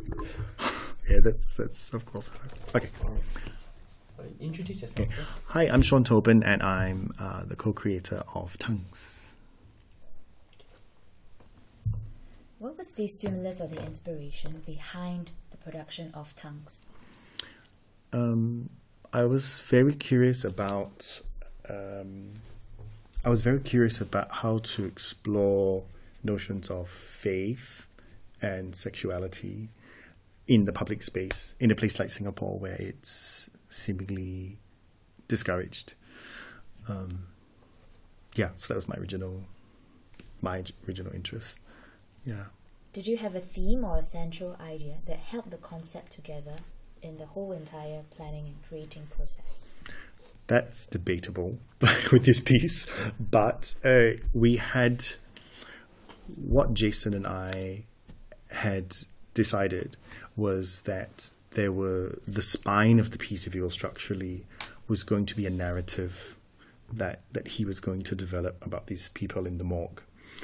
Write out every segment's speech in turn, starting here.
Yeah, that's of course hard. Okay. Introduce yourself first. Hi, I'm Sean Tobin, and I'm the co-creator of Tongues. What was the stimulus or the inspiration behind the production of Tongues? I was very curious about how to explore notions of faith and sexuality in the public space, in a place like Singapore where it's seemingly discouraged. So that was my original interest. Yeah. Did you have a theme or a central idea that held the concept together in the whole entire planning and creating process? That's debatable with this piece, but we had what Jason and I had decided was that the spine of the piece, if you will, structurally, was going to be a narrative that he was going to develop about these people in the morgue.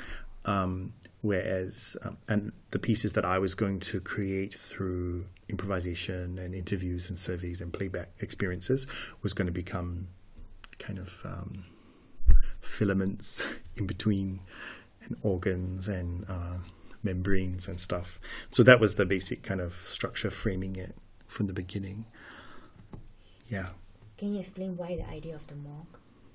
Whereas the pieces that I was going to create through improvisation and interviews and surveys and playback experiences was going to become kind of filaments in between, and organs and membranes and stuff. So that was the basic kind of structure, framing it from the beginning. Yeah. Can you explain why the idea of the morgue?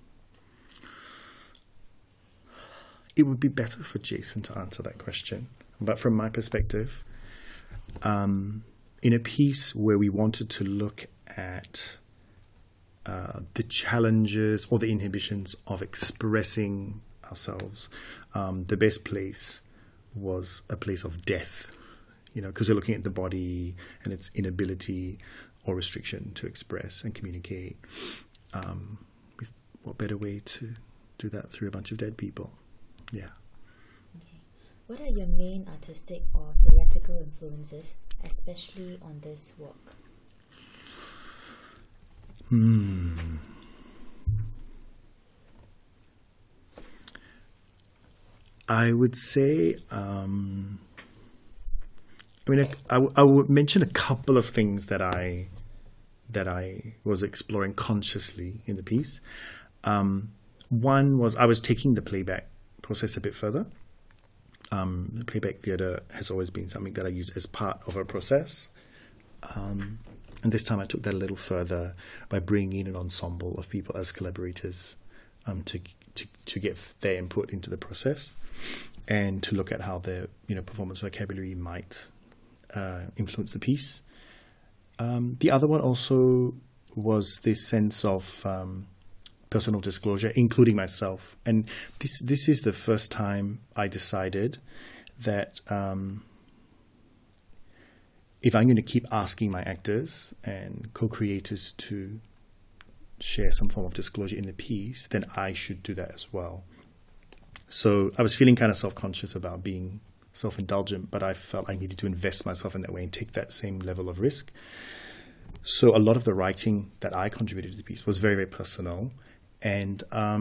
It would be better for Jason to answer that question. But from my perspective, in a piece where we wanted to look at the challenges or the inhibitions of expressing ourselves, the best place was a place of death, because we're looking at the body and its inability or restriction to express and communicate. With what better way to do that through a bunch of dead people? Yeah. Okay. What are your main artistic or theoretical influences, especially on this work? I would say, I would mention a couple of things that I was exploring consciously in the piece. One was I was taking the playback process a bit further. The playback theatre has always been something that I use as part of a process. And this time I took that a little further by bringing in an ensemble of people as collaborators to get their input into the process and to look at how their performance vocabulary might influence the piece. The other one also was this sense of personal disclosure, including myself. And this is the first time I decided that if I'm going to keep asking my actors and co-creators to share some form of disclosure in the piece, then I should do that as well. So I was feeling kind of self-conscious about being self-indulgent, but I felt I needed to invest myself in that way and take that same level of risk. So a lot of the writing that I contributed to the piece was very, very personal. And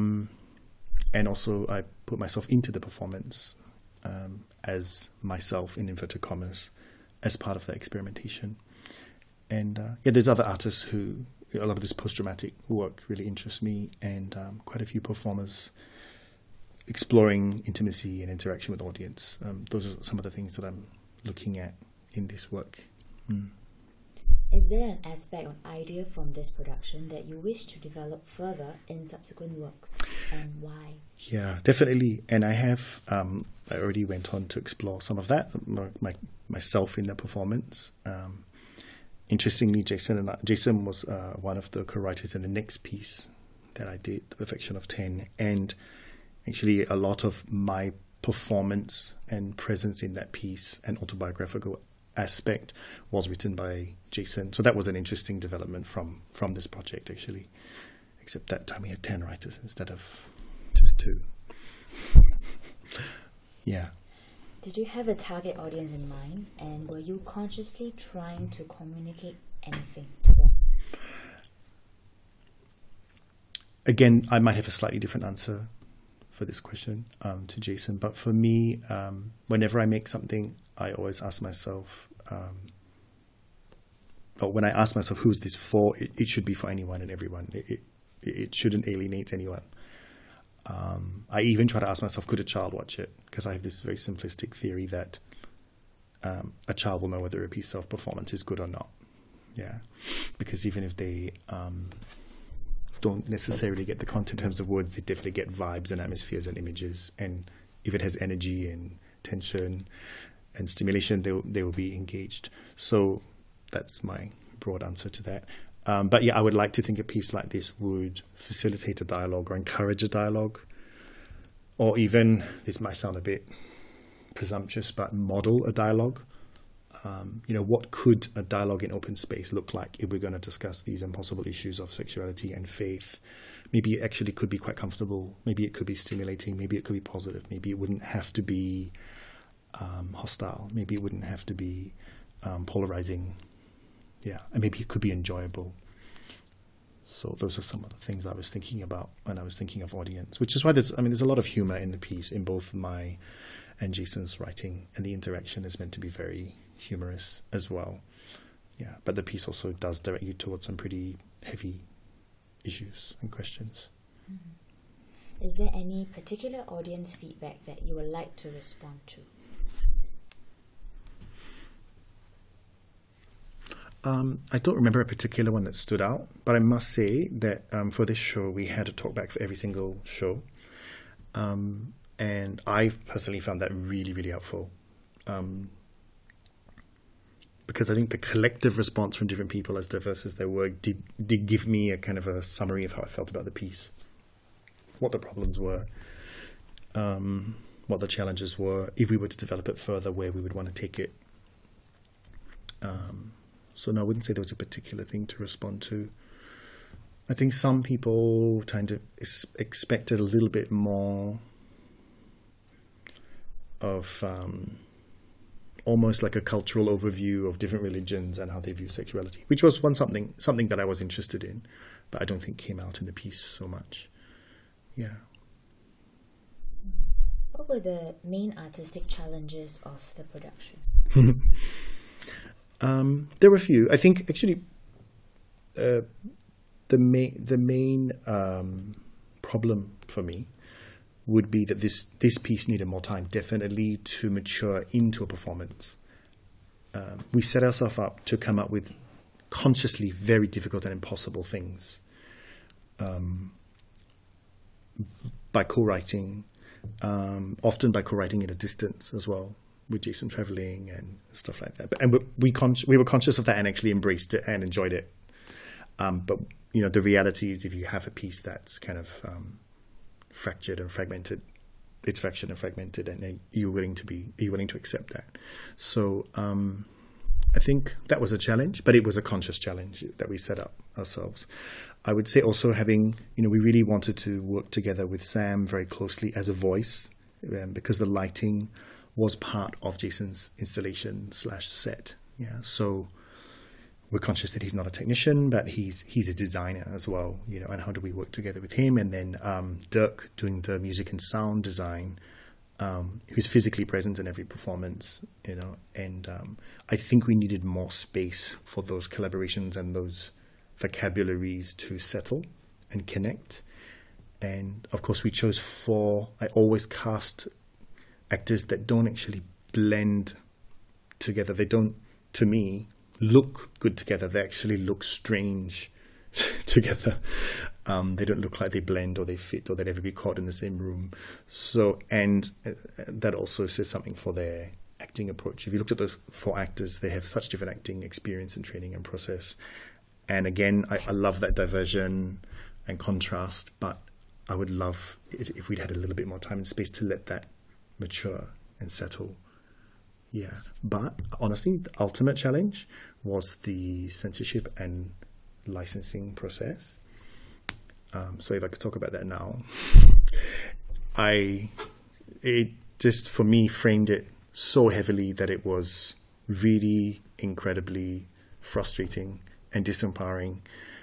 also I put myself into the performance as myself, in inverted commas, as part of that experimentation. And there's other artists who, a lot of this post-dramatic work really interests me, and quite a few performers exploring intimacy and interaction with the audience. Those are some of the things that I'm looking at in this work. Is there an aspect or idea from this production that you wish to develop further in subsequent works, and why? Yeah, definitely. And I have, I already went on to explore some of that, myself in the performance. Interestingly, Jason was one of the co-writers in the next piece that I did, The Perfection of 10. And actually a lot of my performance and presence in that piece and autobiographical aspect was written by Jason. So that was an interesting development from this project, actually. Except that time we had 10 writers instead of just 2. Yeah. Did you have a target audience in mind, and were you consciously trying to communicate anything to them? Again, I might have a slightly different answer for this question to Jason, but for me, whenever I make something, I always ask myself, or when I ask myself, who's this for? It should be for anyone and everyone. It shouldn't alienate anyone. I even try to ask myself, could a child watch it? Because I have this very simplistic theory that a child will know whether a piece of performance is good or not. Yeah, because even if they don't necessarily get the content in terms of words, they definitely get vibes and atmospheres and images. And if it has energy and tension and stimulation, they will be engaged. So that's my broad answer to that. But yeah, I would like to think a piece like this would facilitate a dialogue or encourage a dialogue, or even, this might sound a bit presumptuous, but model a dialogue. What could a dialogue in open space look like if we're going to discuss these impossible issues of sexuality and faith? Maybe it actually could be quite comfortable. Maybe it could be stimulating. Maybe it could be positive. Maybe it wouldn't have to be hostile. Maybe it wouldn't have to be polarizing. Yeah, and maybe it could be enjoyable. So those are some of the things I was thinking about when I was thinking of audience, which is why there's a lot of humor in the piece, in both my and Jason's writing, and the interaction is meant to be very humorous as well. Yeah, but the piece also does direct you towards some pretty heavy issues and questions. Mm-hmm. Is there any particular audience feedback that you would like to respond to? I don't remember a particular one that stood out, but I must say that for this show, we had a talkback for every single show. And I personally found that really, really helpful. Because I think the collective response from different people, as diverse as their work, did give me a kind of a summary of how I felt about the piece. What the problems were, what the challenges were, if we were to develop it further, where we would want to take it. So no, I wouldn't say there was a particular thing to respond to. I think some people kind of expected a little bit more of almost like a cultural overview of different religions and how they view sexuality, which was something that I was interested in, but I don't think came out in the piece so much. Yeah. What were the main artistic challenges of the production? There were a few. I think actually the main problem for me would be that this piece needed more time, definitely, to mature into a performance. We set ourselves up to come up with consciously very difficult and impossible things by co-writing, often by co-writing at a distance as well, with Jason traveling and stuff like that. And we were conscious of that and actually embraced it and enjoyed it. But the reality is, if you have a piece that's kind of fractured and fragmented, it's fractured and fragmented, and you're willing to accept that. So I think that was a challenge, but it was a conscious challenge that we set up ourselves. I would say also having, we really wanted to work together with Sam very closely as a voice, because the lighting was part of Jason's installation / set. Yeah, so we're conscious that he's not a technician, but he's a designer as well, and how do we work together with him? And then Dirk doing the music and sound design, who's physically present in every performance, and I think we needed more space for those collaborations and those vocabularies to settle and connect. And of course we chose 4, I always cast actors that don't actually blend together. They don't, to me, look good together. They actually look strange together. They don't look like they blend or they fit or they'd ever be caught in the same room. So, and that also says something for their acting approach. If you looked at those 4 actors, they have such different acting experience and training and process. And again, I love that diversion and contrast, but I would love it if we'd had a little bit more time and space to let that mature and settle. Yeah, but honestly, the ultimate challenge was the censorship and licensing process. So if I could talk about that now, it just for me framed it so heavily that it was really incredibly frustrating and disempowering.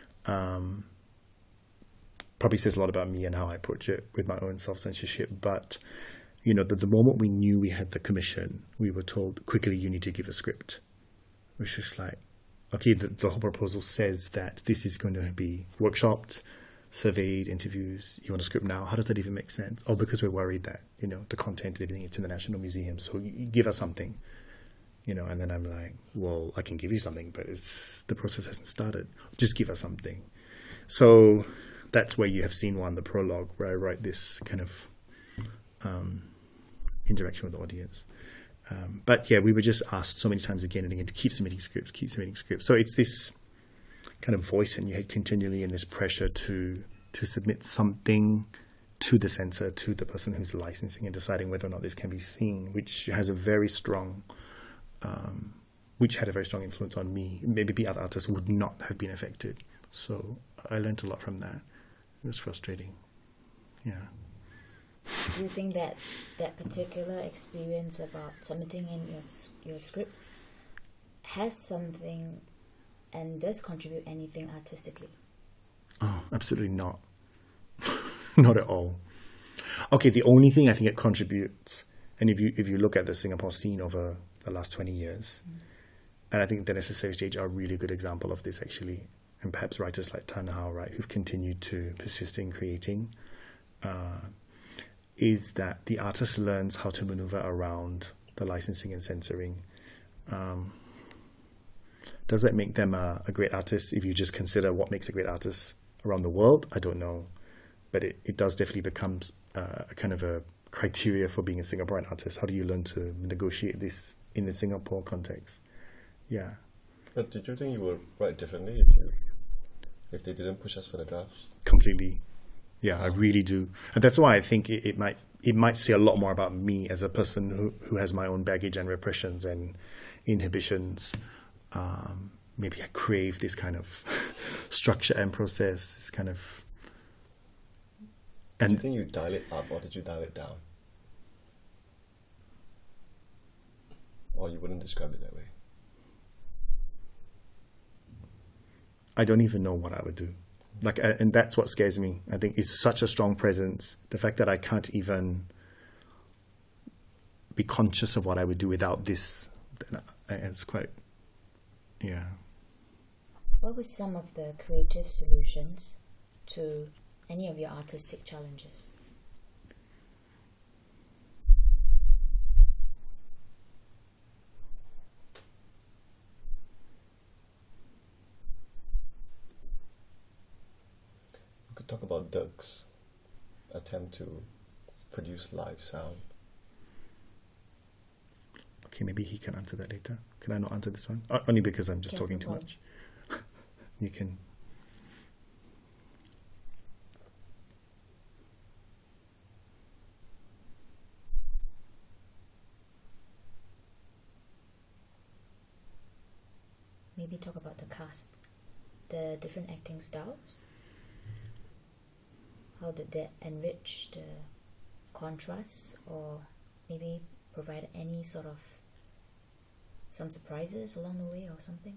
Probably says a lot about me and how I approach it with my own self-censorship, but the moment we knew we had the commission, we were told, quickly, you need to give a script. Which is like, okay, the whole proposal says that this is going to be workshopped, surveyed, interviews. You want a script now? How does that even make sense? Oh, because we're worried that, you know, the content and everything, it's in the National Museum, so you give us something, you know. And then I'm like, well, I can give you something, but the process hasn't started. Just give us something. So that's where you have scene one, the prologue, where I write this kind of interaction with the audience. But yeah, we were just asked so many times again and again to keep submitting scripts. So it's this kind of voice in your head continually, and this pressure to submit something to the censor, to the person who's licensing and deciding whether or not this can be seen, which has a very strong, which had a very strong influence on me. Maybe other artists would not have been affected. So I learned a lot from that. It was frustrating. Yeah. Do you think that that particular experience about submitting in your scripts has something and does contribute anything artistically? Oh, absolutely not. Not at all. Okay, the only thing I think it contributes, and if you look at the Singapore scene over the last 20 years, and I think the Necessary Stage are a really good example of this actually, and perhaps writers like Tan Hao, right, who've continued to persist in creating, is that the artist learns how to maneuver around the licensing and censoring. Does that make them a great artist if you just consider what makes a great artist around the world? I don't know. But it does definitely become a kind of a criteria for being a Singaporean artist. How do you learn to negotiate this in the Singapore context? Yeah. But did you think you would write differently if they didn't push us for the drafts? Completely. Yeah, I really do. And that's why I think it might say a lot more about me as a person who has my own baggage and repressions and inhibitions. Maybe I crave this kind of structure and process, this kind of... Do you think you dial it up or did you dial it down? Or you wouldn't describe it that way? I don't even know what I would do. And that's what scares me. I think it's such a strong presence. The fact that I can't even be conscious of what I would do without this, it's quite, yeah. What were some of the creative solutions to any of your artistic challenges? We could talk about Dirk's attempt to produce live sound. Okay, maybe he can answer that later. Can I not answer this one? Only because I'm just talking too much. You can... Maybe talk about the cast, the different acting styles. How did that enrich the contrasts, or maybe provide any sort of some surprises along the way or something?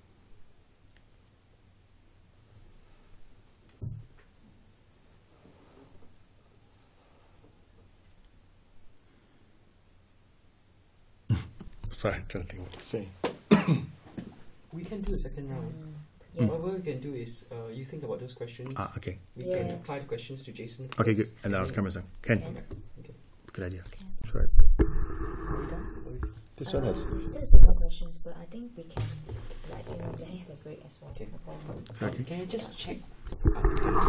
Sorry, I'm trying to think what to say. We can do a second round. Yeah. What we can do is you think about those questions. Okay. We Yeah. can apply the questions to Jason first. Okay, good. And then I'll camera on. Ken, Okay. good idea. Okay. Try. Are we done? Are we- This one has... There's still some more questions, but I think we can, let him have a break as well. Okay. No problem. Is that okay? Can I just check? It's